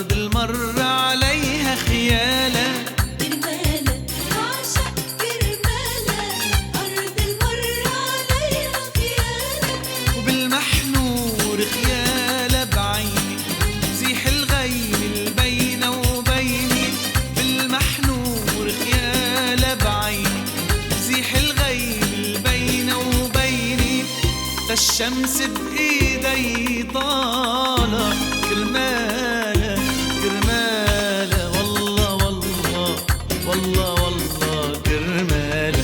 الأرض المر عليها خيالة. كرمالة بعشق كرمالة، أرض المر عليها خيالة. وبالمحنور خيالة بعيني زيح الغيم البينة وبيني. بالمحنور خيالة بعيني زيح الغيم البينة وبيني. فالشمس بإيدي طالة كرمالة كرمالة والله والله والله والله كرمالة.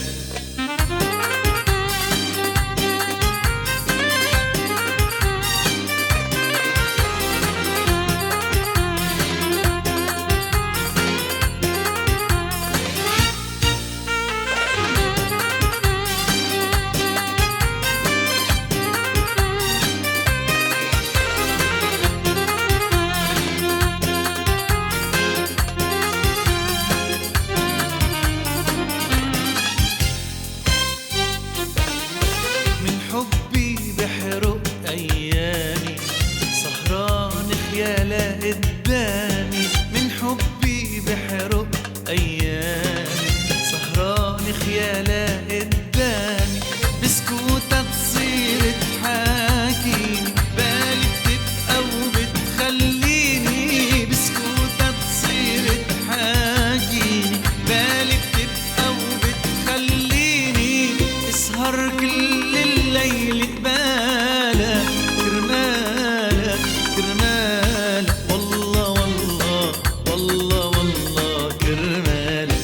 حبي بحرق أيامي سهران خيالة قدامي. من حبي بحرق أيامي سهران خيالة قدامي. بسكوتها تصير تحاكيني بالي بتبقى وبتخليني. بسكوتها تصير تحاكيني بالي بتبقى وبتخليني. اسهر كل الليل قبالة كرمالة كرمالة والله والله والله والله كرمالة.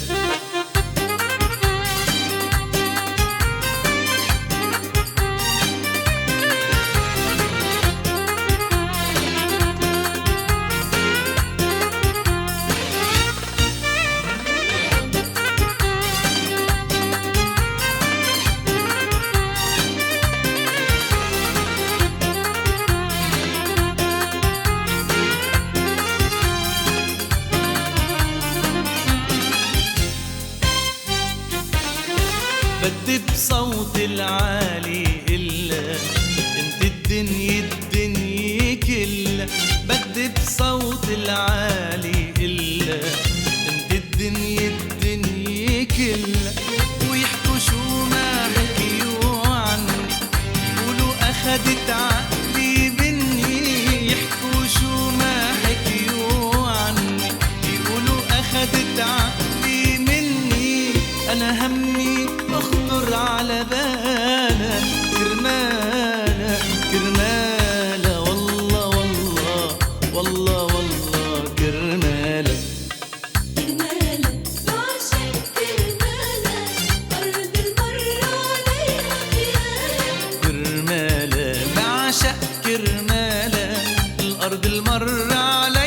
بدي بصوت العالي إلا انت الدنيا كلها. بدي بصوت العالي إلا انت الدنيا كلها. ويحكوا شو ما حكيوا عني يقولوا أخدت عقلي مني. يحكوا شو ما حكيوا عني يقولوا أخدت عقلي مني. أنا همي اخطر على بالك كرمالة كرمالة والله والله والله والله كرمالة. كرمالة بعشق كرمالة، أرض المر عليها خيالة. كرمالة بعشق كرمالة الأرض المر عليها